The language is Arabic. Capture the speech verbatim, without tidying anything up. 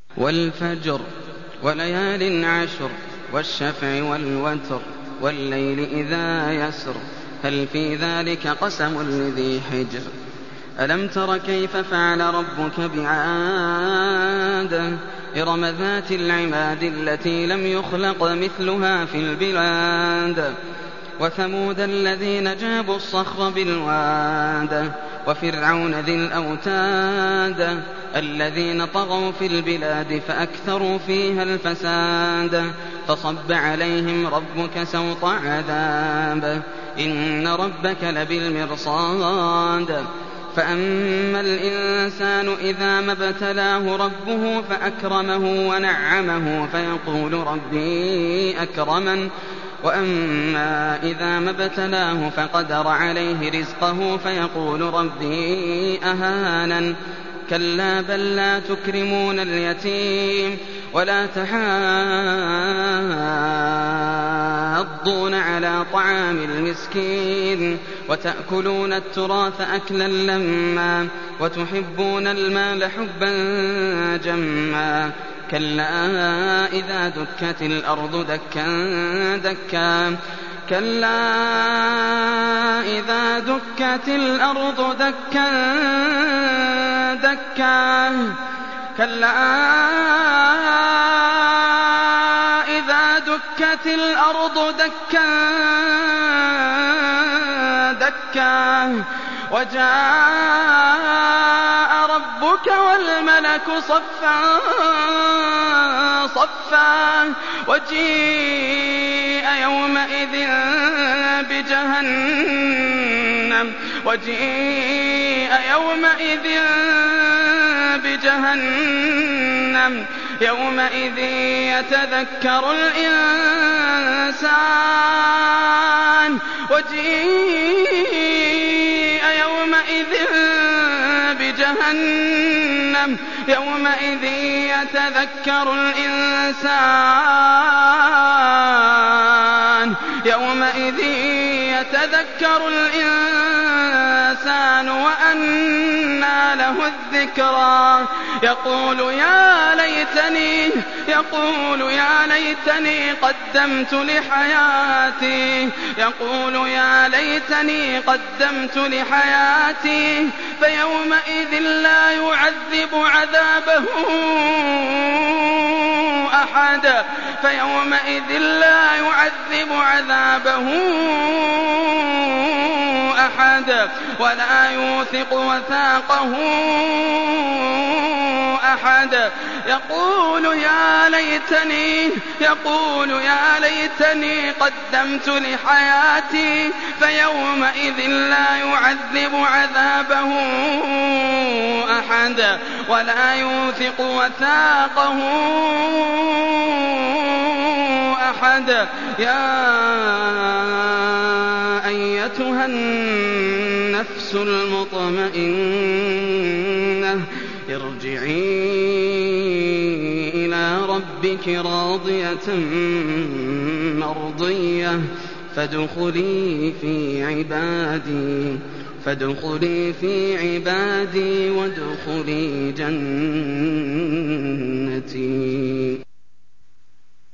وَالْفَجْرِ وَلَيَالٍ عَشْرٍ وَالشَّفْعِ وَالْوَتْرِ وَاللَّيْلِ إِذَا يَسْرِ هَلْ فِي ذَلِكَ قَسَمٌ لِّذِي حِجْرٍ أَلَمْ تَرَ كَيْفَ فَعَلَ رَبُّكَ بِعَادٍ إِرَمَ ذَاتِ الْعِمَادِ الَّتِي لَمْ يُخْلَقْ مِثْلُهَا فِي الْبِلَادِ وَثَمُودَ الَّذِينَ جَابُوا الصَّخْرَ بِالْوَادِ وَفِرْعَوْنَ ذِي الْأَوْتَادِ الَّذِينَ طَغَوْا فِي الْبِلَادِ فَأَكْثَرُوا فِيهَا الْفَسَادَ فَصَبَّ عَلَيْهِمْ رَبُّكَ سَوْطَ عَذَابٍ إِنَّ رَبَّكَ لَبِالْمِرْصَادِ فَأَمَّا الْإِنسَانُ إِذَا مَا ابْتَلَاهُ رَبُّهُ فَأَكْرَمَهُ وَنَعَّمَهُ فَيَقُولُ رَبِّي أَكْرَمَنِ وَأَمَّا إِذَا مَا ابْتَلَاهُ فَقَدَرَ عَلَيْهِ رِزْقَهُ فَيَقُولُ رَبِّي أَهَانَنِ كَلَّا بَل لَّا تُكْرِمُونَ الْيَتِيمَ وَلَا تَحَاضُّونَ عَلَىٰ طَعَامِ الْمِسْكِينِ وَتَأْكُلُونَ التُّرَاثَ أَكْلًا لَّمًّا وَتُحِبُّونَ الْمَالَ حُبًّا جَمًّا كَلَّا إِذَا دُكَّتِ الْأَرْضُ دَكًّا دَكًّا كَلَّا إِذَا دُكَّتِ الْأَرْضُ دَكًّا دَكًّا كَلَّا إِذَا دُكَّتِ الْأَرْضُ دَكًّا دَكًّا وَجَاءَ رَبُّكَ وَالْمَلَكُ صَفًّا صَفًّا وَجِيءَ يَوْمَئِذٍ بِجَهَنَّمَ وَجِيءَ يَوْمَئِذٍ بِجَهَنَّمَ يَوْمَئِذٍ يَتَذَكَّرُ الْإِنسَانُ وَجِيءَ يَوْمَئِذٍ بِجَهَنَّمَ يَوْمَئِذٍ يَتَذَكَّرُ الْإِنسَانُ يَوْمَئِذٍ يَتَذَكَّرُ الْإِنسَانُ وَأَنَّىٰ لَهُ الذِّكْرَىٰ يَقُولُ يَا لَيْتَنِي يَقُولُ يَا لَيْتَنِي قَدَّمْتُ لِحَيَاتِي يَقُولُ يَا لَيْتَنِي قَدَّمْتُ لِحَيَاتِي فَيَوْمَئِذٍ لَّا يُعَذِّبُ عَذَابَهُ أَحَدٌ فَيَوْمَئِذٍ لَّا يُعَذِّبُ عَذَابَهُ أَحَدٌ وَلَا يُوثِقُ وَثَاقَهُ أحد يقول يا ليتني يقول يا ليتني قدمت لحياتي فيومئذ لا يعذب عذابه أحد ولا يوثق وثاقه أحد. يا أيتها النفس المطمئنة ارجعي إلى ربك راضية مرضية فادخلي في عبادي فادخلي في عبادي وادخلي جنتي.